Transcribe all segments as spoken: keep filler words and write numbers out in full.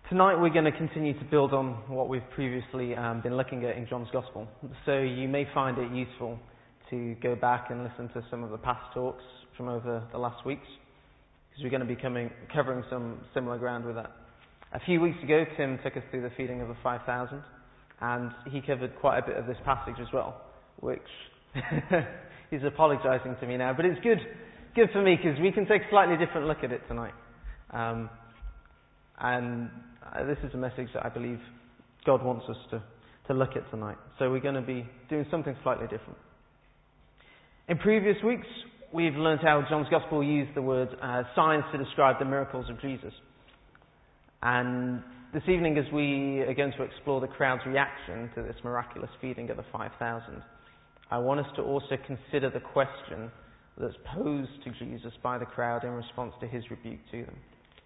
Tonight we're going to continue to build on what we've previously um, been looking at in John's Gospel. So you may find it useful to go back and listen to some of the past talks from over the last weeks, because we're going to be coming, covering some similar ground with that. A few weeks ago, Tim took us through the feeding of the five thousand, and he covered quite a bit of this passage as well, which he's apologising to me now, but it's good, good for me because we can take a slightly different look at it tonight. Um, and uh, this is a message that I believe God wants us to, to look at tonight. So we're going to be doing something slightly different. In previous weeks, we've learned how John's Gospel used the word uh, signs to describe the miracles of Jesus. And this evening, as we are going to explore the crowd's reaction to this miraculous feeding of the five thousand, I want us to also consider the question that's posed to Jesus by the crowd in response to his rebuke to them.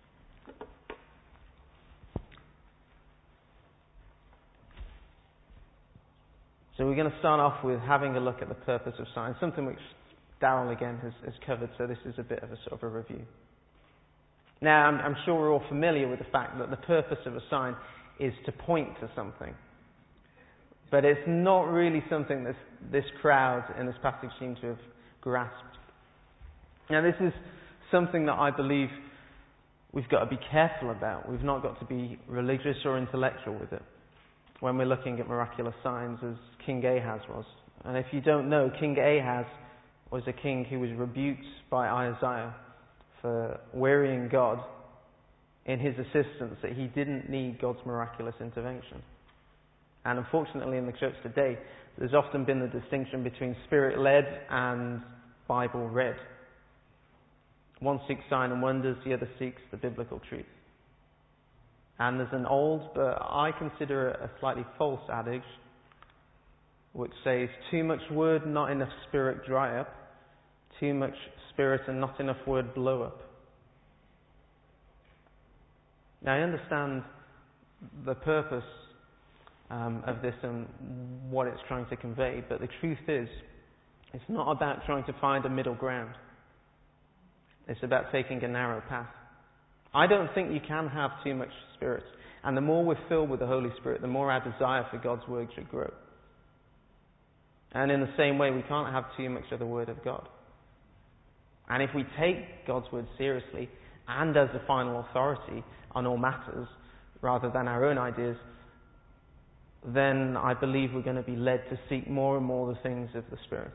So we're going to start off with having a look at the purpose of signs, something which Darrell again has, has covered, so this is a bit of a sort of a review. Now, I'm, I'm sure we're all familiar with the fact that the purpose of a sign is to point to something. But it's not really something that this crowd in this passage seem to have grasped. Now, this is something that I believe we've got to be careful about. We've not got to be religious or intellectual with it when we're looking at miraculous signs, as King Ahaz was. And if you don't know, King Ahaz was a king who was rebuked by Isaiah for wearying God in his assistance, that he didn't need God's miraculous intervention. And unfortunately in the church today, there's often been the distinction between spirit-led and Bible-read. One seeks sign and wonders, the other seeks the biblical truth. And there's an old, but I consider it a slightly false adage, which says, too much word, not enough spirit, dry up. Too much spirit and not enough word, blow up. Now I understand the purpose um, of this and what it's trying to convey, but the truth is, it's not about trying to find a middle ground. It's about taking a narrow path. I don't think you can have too much Spirit. And the more we're filled with the Holy Spirit, the more our desire for God's Word should grow. And in the same way, we can't have too much of the Word of God. And if we take God's Word seriously, and as the final authority on all matters, rather than our own ideas, then I believe we're going to be led to seek more and more the things of the Spirit.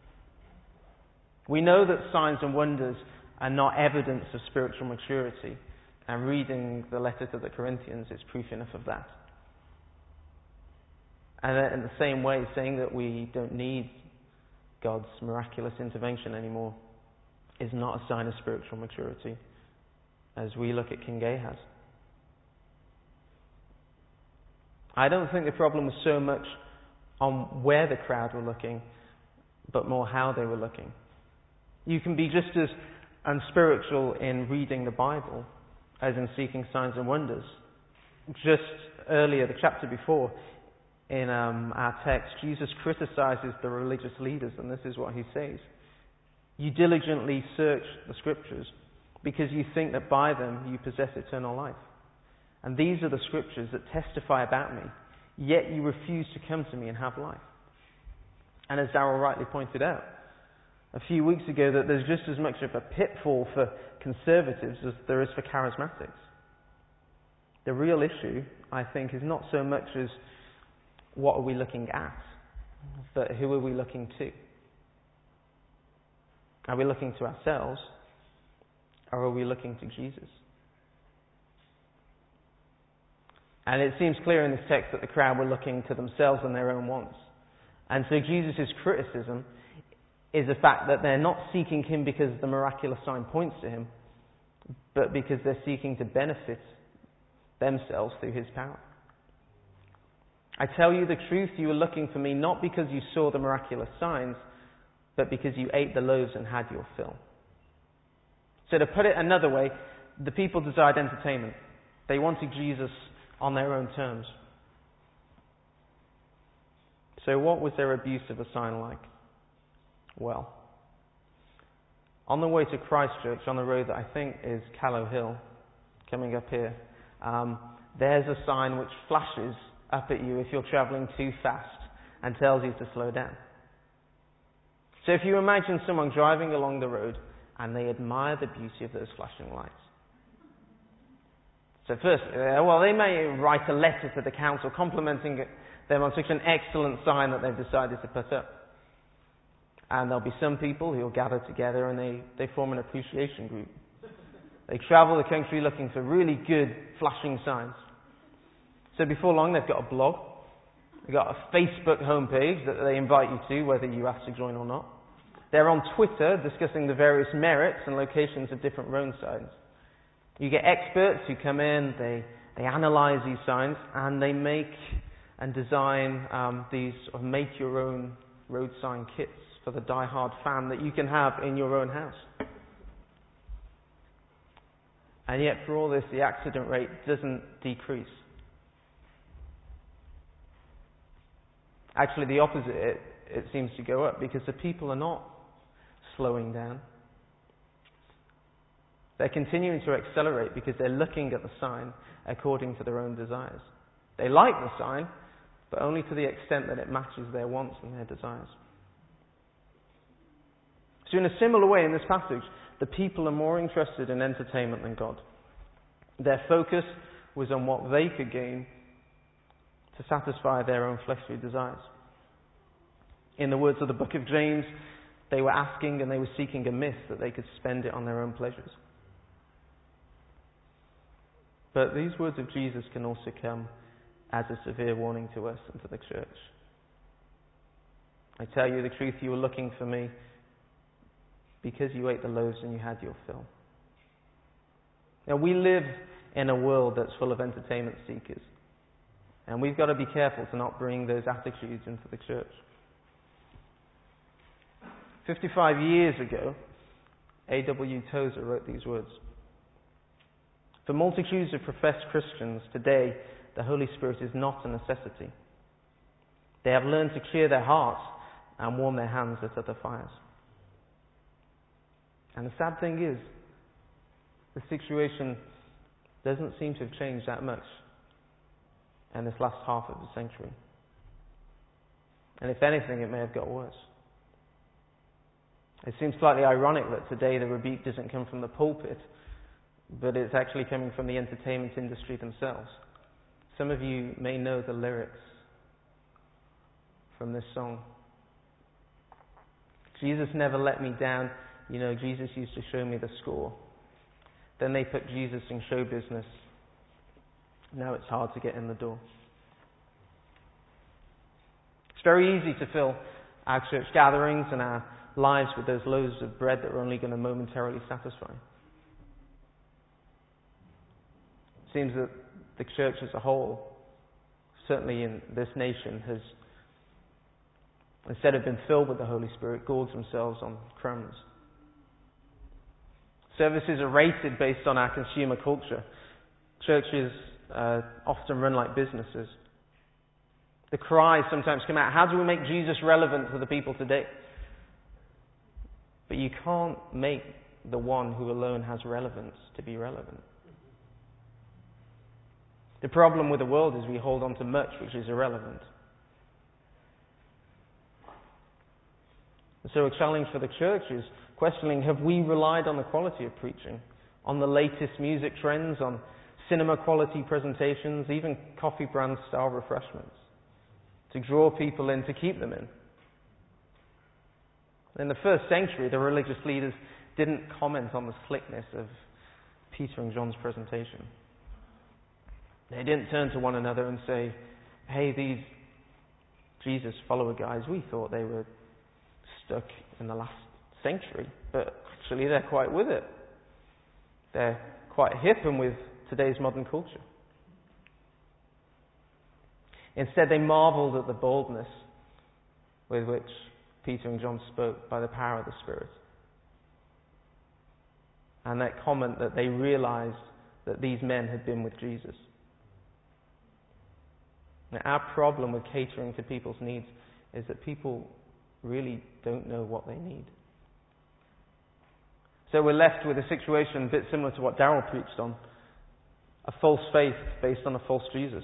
We know that signs and wonders are not evidence of spiritual maturity, and reading the letter to the Corinthians is proof enough of that. And in the same way, saying that we don't need God's miraculous intervention anymore is not a sign of spiritual maturity, as we look at King Ahaz. I don't think the problem was so much on where the crowd were looking, but more how they were looking. You can be just as unspiritual in reading the Bible as in seeking signs and wonders. Just earlier, the chapter before, in um, our text, Jesus criticizes the religious leaders, and this is what he says. You diligently search the scriptures because you think that by them you possess eternal life. And these are the scriptures that testify about me, yet you refuse to come to me and have life. And as Darrell rightly pointed out a few weeks ago, that there's just as much of a pitfall for conservatives as there is for charismatics. The real issue, I think, is not so much as what are we looking at, but who are we looking to? Are we looking to ourselves, or are we looking to Jesus? And it seems clear in this text that the crowd were looking to themselves and their own wants. And so Jesus' criticism is the fact that they're not seeking him because the miraculous sign points to him, but because they're seeking to benefit themselves through his power. I tell you the truth, you are looking for me not because you saw the miraculous signs, but because you ate the loaves and had your fill. So to put it another way, the people desired entertainment. They wanted Jesus on their own terms. So what was their abuse of a sign like? Well, on the way to Christchurch, on the road that I think is Callow Hill, coming up here, um, there's a sign which flashes up at you if you're travelling too fast and tells you to slow down. So if you imagine someone driving along the road and they admire the beauty of those flashing lights. So first, uh, well, they may write a letter to the council complimenting them on such an excellent sign that they've decided to put up. And there'll be some people who will gather together and they, they form an appreciation group. They travel the country looking for really good flashing signs. So before long, they've got a blog. They've got a Facebook homepage that they invite you to, whether you ask to join or not. They're on Twitter discussing the various merits and locations of different road signs. You get experts who come in, they, they analyze these signs, and they make and design um, these sort of make-your-own road sign kits for the die-hard fan that you can have in your own house. And yet, for all this, the accident rate doesn't decrease. Actually, the opposite, it, it seems to go up, because the people are not slowing down. They're continuing to accelerate because they're looking at the sign according to their own desires. They like the sign, but only to the extent that it matches their wants and their desires. So in a similar way in this passage, the people are more interested in entertainment than God. Their focus was on what they could gain to satisfy their own fleshly desires. In the words of the book of James, they were asking and they were seeking a myth that they could spend it on their own pleasures. But these words of Jesus can also come as a severe warning to us and to the church. I tell you the truth, you were looking for me because you ate the loaves and you had your fill. Now, we live in a world that's full of entertainment seekers. And we've got to be careful to not bring those attitudes into the church. fifty-five years ago, A W Tozer wrote these words. For multitudes of professed Christians today, the Holy Spirit is not a necessity. They have learned to clear their hearts and warm their hands at other fires. And the sad thing is, the situation doesn't seem to have changed that much in this last half of the century. And if anything, it may have got worse. It seems slightly ironic that today the rebuke doesn't come from the pulpit, but it's actually coming from the entertainment industry themselves. Some of you may know the lyrics from this song. Jesus never let me down. You know, Jesus used to show me the score. Then they put Jesus in show business. Now it's hard to get in the door. It's very easy to fill our church gatherings and our lives with those loaves of bread that are only going to momentarily satisfy. It seems that the church as a whole, certainly in this nation, has, instead of being filled with the Holy Spirit, gorged themselves on crumbs. Services are rated based on our consumer culture. Churches uh, often run like businesses. The cries sometimes come out, how do we make Jesus relevant to the people today? But you can't make the one who alone has relevance to be relevant. The problem with the world is we hold on to much which is irrelevant. And so a challenge for the church is questioning, have we relied on the quality of preaching, on the latest music trends, on cinema quality presentations, even coffee brand style refreshments, to draw people in, to keep them in? In the first century, the religious leaders didn't comment on the slickness of Peter and John's presentation. They didn't turn to one another and say, hey, these Jesus follower guys, we thought they were stuck in the last century, but actually they're quite with it. They're quite hip and with today's modern culture. Instead, they marveled at the boldness with which Peter and John spoke by the power of the Spirit. And that comment that they realized that these men had been with Jesus. Now, our problem with catering to people's needs is that people really don't know what they need. So we're left with a situation a bit similar to what Darrell preached on. a false faith based on a false Jesus.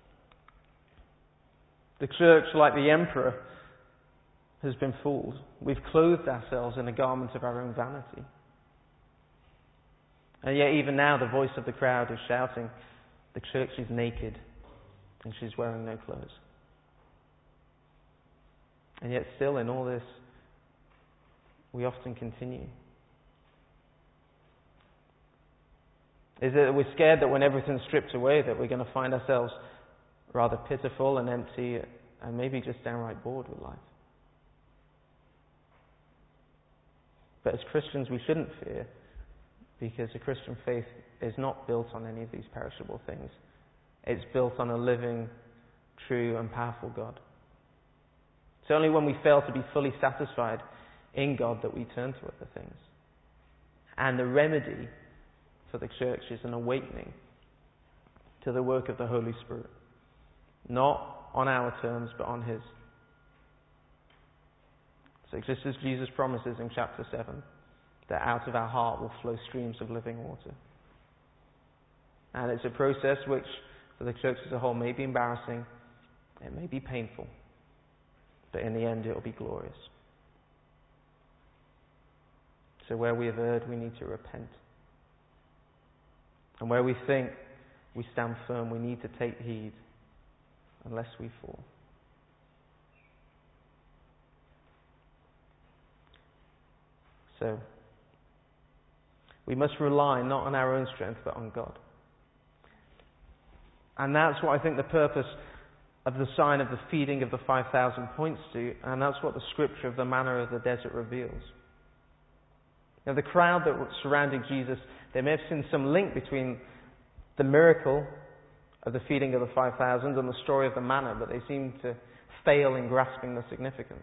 The church, like the emperor, has been fooled. We've clothed ourselves in a garment of our own vanity. And yet even now the voice of the crowd is shouting, the church is naked and she's wearing no clothes. And yet still in all this, we often continue. Is it that we're scared that when everything's stripped away that we're going to find ourselves rather pitiful and empty and maybe just downright bored with life? But as Christians we shouldn't fear, because a Christian faith is not built on any of these perishable things. It's built on a living, true and powerful God. It's only when we fail to be fully satisfied in God that we turn to other things. And the remedy for the church is an awakening to the work of the Holy Spirit. Not on our terms, but on His. So just as Jesus promises in chapter seven, that out of our heart will flow streams of living water. And it's a process which, for the church as a whole, may be embarrassing, it may be painful, but in the end it will be glorious. So where we have erred, we need to repent. And where we think we stand firm, we need to take heed, unless we fall. So, we must rely not on our own strength, but on God. And that's what I think the purpose of the sign of the feeding of the five thousand points to, and that's what the scripture of the manna of the desert reveals. Now, the crowd that was surrounding Jesus, they may have seen some link between the miracle of the feeding of the five thousand and the story of the manna, but they seem to fail in grasping the significance.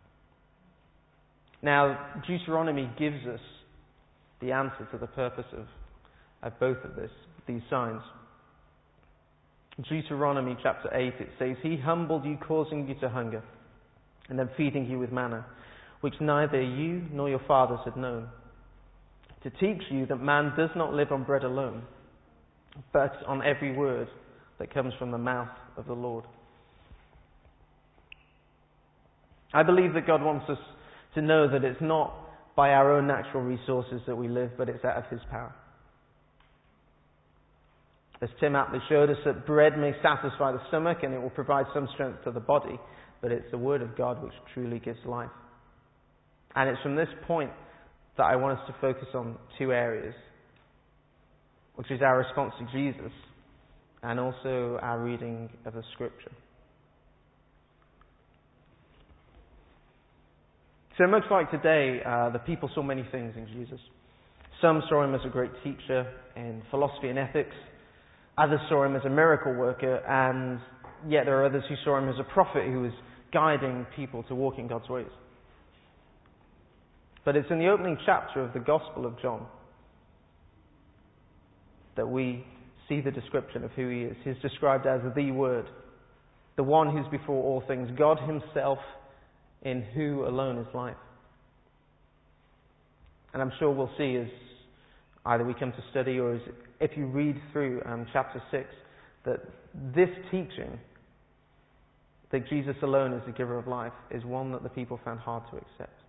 Now, Deuteronomy gives us the answer to the purpose of, of both of this, these signs. Deuteronomy chapter eight, it says, He humbled you, causing you to hunger, and then feeding you with manna, which neither you nor your fathers had known, to teach you that man does not live on bread alone, but on every word that comes from the mouth of the Lord. I believe that God wants us to know that it's not by our own natural resources that we live, but it's out of His power. As Tim aptly showed us, that bread may satisfy the stomach and it will provide some strength to the body, but it's the Word of God which truly gives life. And it's from this point that I want us to focus on two areas, which is our response to Jesus and also our reading of the Scripture. So much like today, uh, the people saw many things in Jesus. Some saw Him as a great teacher in philosophy and ethics. Others saw Him as a miracle worker, and yet there are others who saw Him as a prophet who was guiding people to walk in God's ways. But it's in the opening chapter of the Gospel of John that we see the description of who He is. He's described as the Word, the one who's before all things, God Himself, in who alone is life. And I'm sure we'll see as either we come to study or as if you read through um, chapter six, that this teaching, that Jesus alone is the giver of life, is one that the people found hard to accept.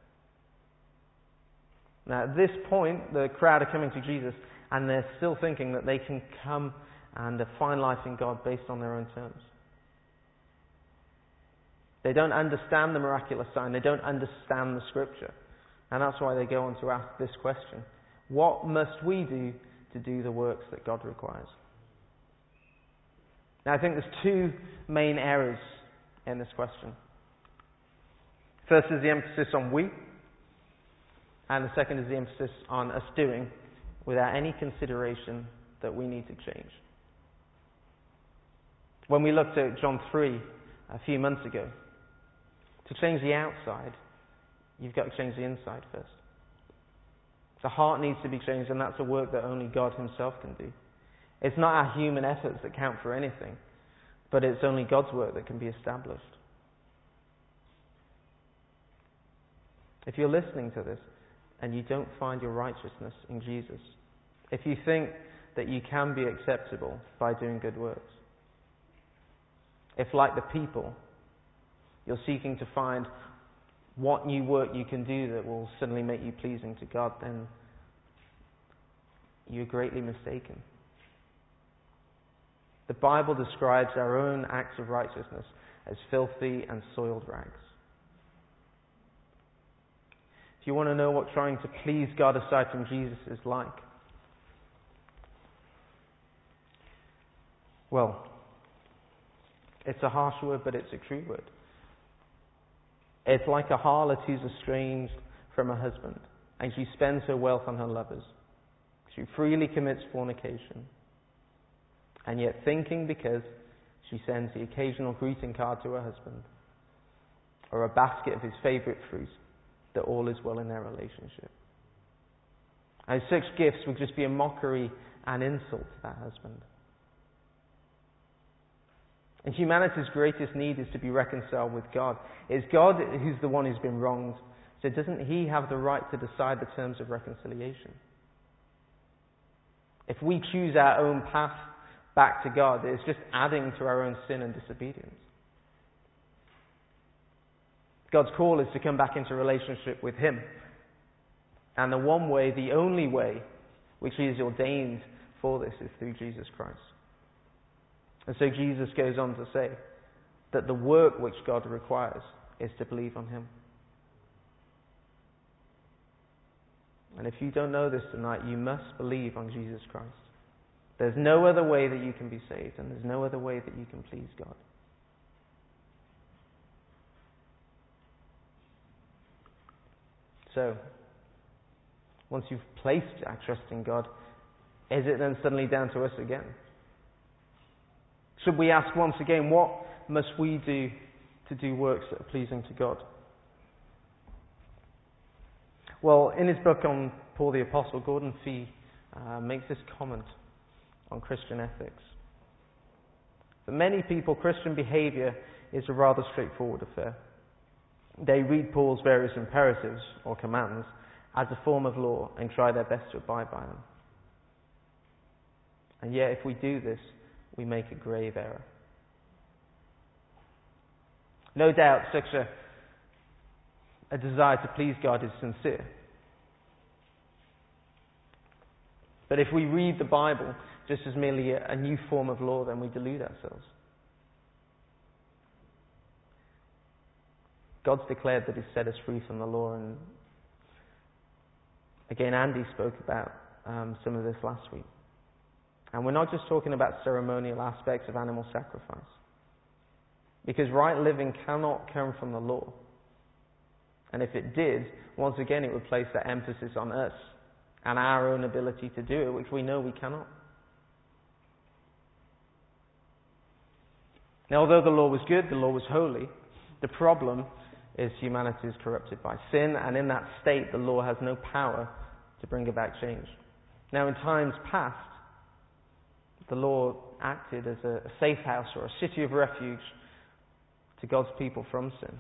Now at this point, the crowd are coming to Jesus and they're still thinking that they can come and find life in God based on their own terms. They don't understand the miraculous sign. They don't understand the Scripture. And that's why they go on to ask this question. What must we do to do the works that God requires? Now, I think there's two main errors in this question. First is the emphasis on we, and the second is the emphasis on us doing without any consideration that we need to change. When we looked at John three a few months ago, to change the outside, you've got to change the inside first. The heart needs to be changed, and that's a work that only God Himself can do. It's not our human efforts that count for anything, but it's only God's work that can be established. If you're listening to this and you don't find your righteousness in Jesus, if you think that you can be acceptable by doing good works. If, like the people, you're seeking to find what new work you can do that will suddenly make you pleasing to God, then you're greatly mistaken. The Bible describes our own acts of righteousness as filthy and soiled rags. If you want to know what trying to please God aside from Jesus is like, well, it's a harsh word, but it's a true word. It's like a harlot who's estranged from her husband, and she spends her wealth on her lovers. She freely commits fornication, and yet thinking because she sends the occasional greeting card to her husband, or a basket of his favourite fruit, that all is well in their relationship. And such gifts would just be a mockery and insult to that husband. And humanity's greatest need is to be reconciled with God. It's God who's the one who's been wronged. So doesn't He have the right to decide the terms of reconciliation? If we choose our own path back to God, it's just adding to our own sin and disobedience. God's call is to come back into relationship with Him. And the one way, the only way, which He has ordained for this is through Jesus Christ. And so Jesus goes on to say that the work which God requires is to believe on Him. And if you don't know this tonight, you must believe on Jesus Christ. There's no other way that you can be saved, and there's no other way that you can please God. So, once you've placed our trust in God, is it then suddenly down to us again? Should we ask once again, what must we do to do works that are pleasing to God? Well, in his book on Paul the Apostle, Gordon Fee uh, makes this comment on Christian ethics. For many people, Christian behaviour is a rather straightforward affair. They read Paul's various imperatives or commands as a form of law and try their best to abide by them. And yet, if we do this, we make a grave error. No doubt, such a, a desire to please God is sincere. But if we read the Bible just as merely a, a new form of law, then we delude ourselves. God's declared that He's set us free from the law, and again, Andy spoke about um, some of this last week. And we're not just talking about ceremonial aspects of animal sacrifice, because right living cannot come from the law. And if it did, once again it would place that emphasis on us and our own ability to do it, which we know we cannot. Now, although the law was good, the law was holy, the problem is humanity is corrupted by sin, and in that state the law has no power to bring about change. Now, in times past, the law acted as a safe house or a city of refuge to God's people from sin.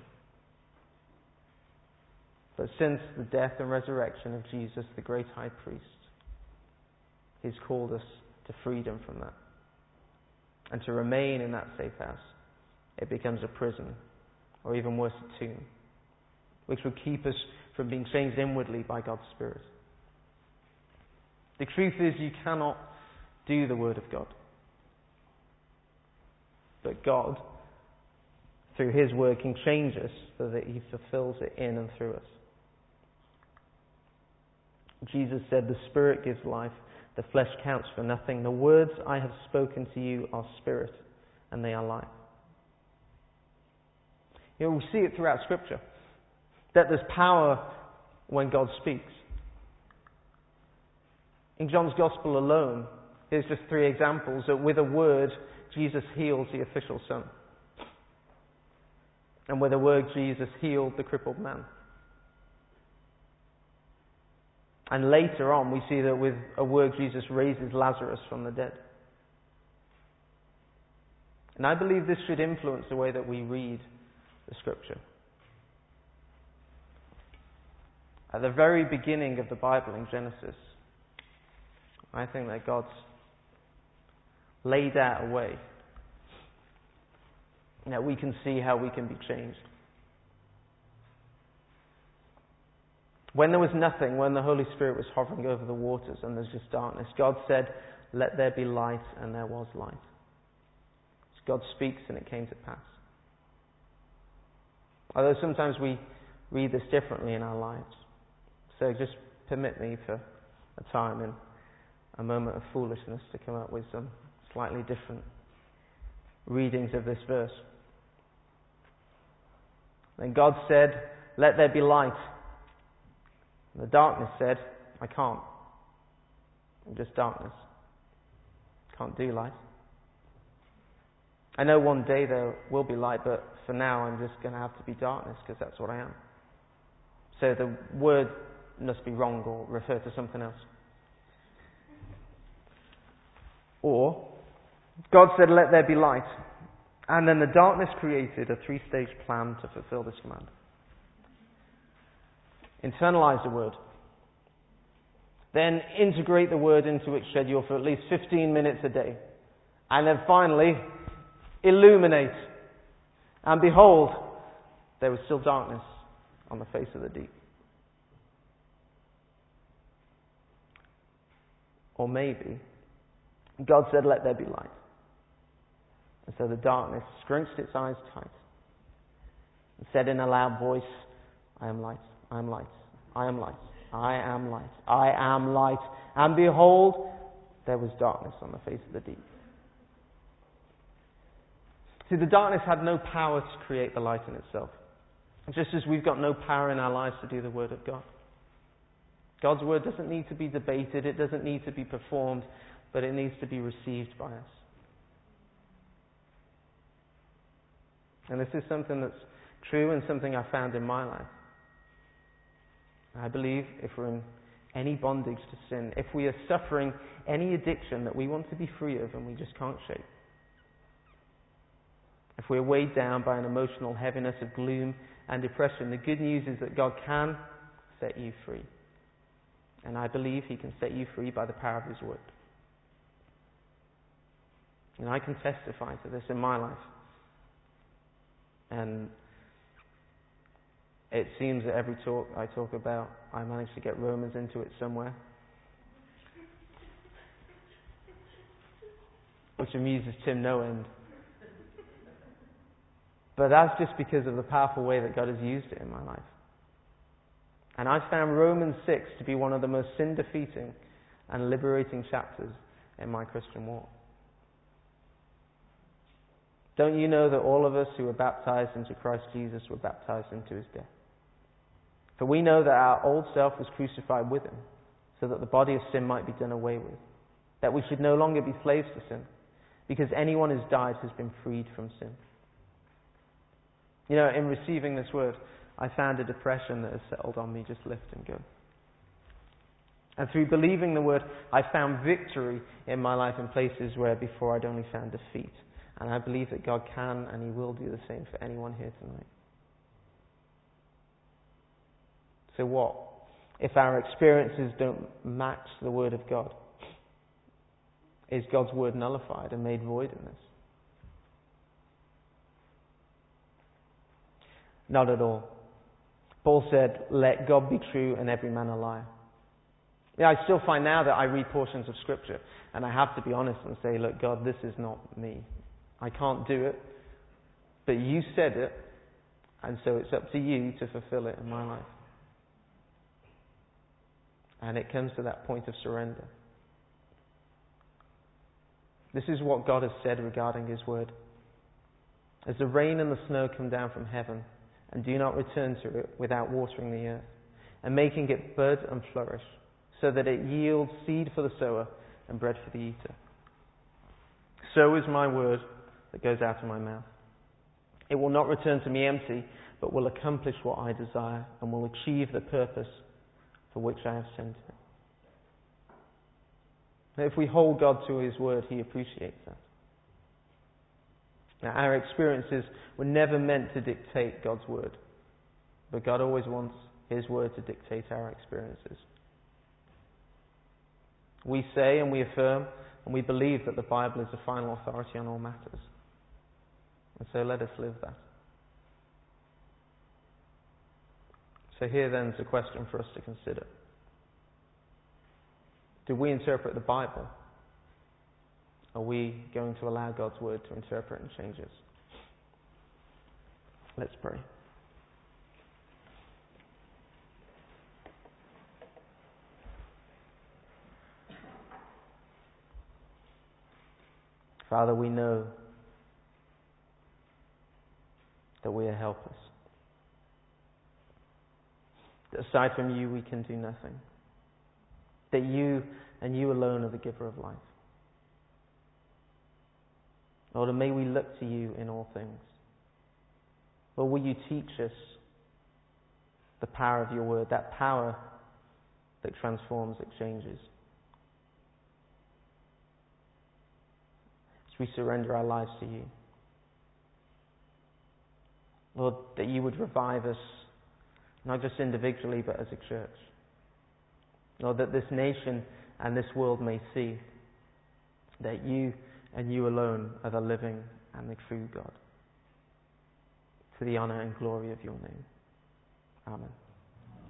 But since the death and resurrection of Jesus, the great high priest, He's called us to freedom from that. And to remain in that safe house, it becomes a prison, or even worse, a tomb, which would keep us from being changed inwardly by God's Spirit. The truth is, you cannot do the Word of God. But God, through His Word, can change us so that He fulfills it in and through us. Jesus said, "The Spirit gives life, the flesh counts for nothing. The words I have spoken to you are spirit, and they are life." You know, we see it throughout Scripture, that there's power when God speaks. In John's Gospel alone, here's just three examples that with a word, Jesus heals the official son. And with a word, Jesus healed the crippled man. And later on, we see that with a word, Jesus raises Lazarus from the dead. And I believe this should influence the way that we read the Scripture. At the very beginning of the Bible in Genesis, I think that God laid out a way that we can see how we can be changed. When there was nothing, when the Holy Spirit was hovering over the waters and there's just darkness, God said, "Let there be light," and there was light. So God speaks and it came to pass. Although sometimes we read this differently in our lives. So just permit me for a time in a moment of foolishness to come up with some slightly different readings of this verse. Then God said, "Let there be light." And the darkness said, "I can't. I'm just darkness. Can't do light." I know one day there will be light, but for now I'm just going to have to be darkness because that's what I am. So the word must be wrong or refer to something else. Or, God said, "Let there be light." And then the darkness created a three-stage plan to fulfill this command. Internalize the word. Then integrate the word into its schedule for at least fifteen minutes a day. And then finally, illuminate. And behold, there was still darkness on the face of the deep. Or maybe, God said, "Let there be light." And so the darkness scrunched its eyes tight and said in a loud voice, "I am light, I am light, I am light, I am light, I am light." And behold, there was darkness on the face of the deep. See, the darkness had no power to create the light in itself. Just as we've got no power in our lives to do the Word of God. God's Word doesn't need to be debated, it doesn't need to be performed, but it needs to be received by us. And this is something that's true and something I found in my life. I believe if we're in any bondage to sin, if we are suffering any addiction that we want to be free of and we just can't shake, if we're weighed down by an emotional heaviness of gloom and depression, the good news is that God can set you free. And I believe He can set you free by the power of His Word. And I can testify to this in my life. And it seems that every talk I talk about, I manage to get Romans into it somewhere. Which amuses Tim no end. But that's just because of the powerful way that God has used it in my life. And I found Romans six to be one of the most sin-defeating and liberating chapters in my Christian walk. Don't you know that all of us who were baptized into Christ Jesus were baptized into His death? For we know that our old self was crucified with Him, so that the body of sin might be done away with, that we should no longer be slaves to sin, because anyone who's died has been freed from sin. You know, in receiving this word, I found a depression that has settled on me just lift and go. And through believing the word, I found victory in my life in places where before I'd only found defeat. And I believe that God can and He will do the same for anyone here tonight. So what if our experiences don't match the Word of God? Is God's Word nullified and made void in this? Not at all. Paul said, "Let God be true and every man a liar." Yeah, I still find now that I read portions of Scripture and I have to be honest and say, "Look, God, this is not me. I can't do it, but You said it, and so it's up to You to fulfill it in my life." And it comes to that point of surrender. This is what God has said regarding His Word. "As the rain and the snow come down from heaven, and do not return to it without watering the earth, and making it bud and flourish, so that it yields seed for the sower and bread for the eater, so is my word that goes out of my mouth. It will not return to me empty, but will accomplish what I desire and will achieve the purpose for which I have sent it." Now, if we hold God to His word, He appreciates that. Now, our experiences were never meant to dictate God's word, but God always wants His word to dictate our experiences. We say and we affirm And we believe that the Bible is the final authority on all matters. And so let us live that. So here then is a question for us to consider. Do we interpret the Bible? Are we going to allow God's word to interpret and change us? Let's pray. Father, we know that we are helpless. That aside from you, we can do nothing. That you and you alone are the giver of life. Lord, and may we look to you in all things. Lord, will you teach us the power of your word, that power that transforms, that changes. As we surrender our lives to you. Lord, that you would revive us, not just individually, but as a church. Lord, that this nation and this world may see that you and you alone are the living and the true God. For the honour and glory of your name. Amen.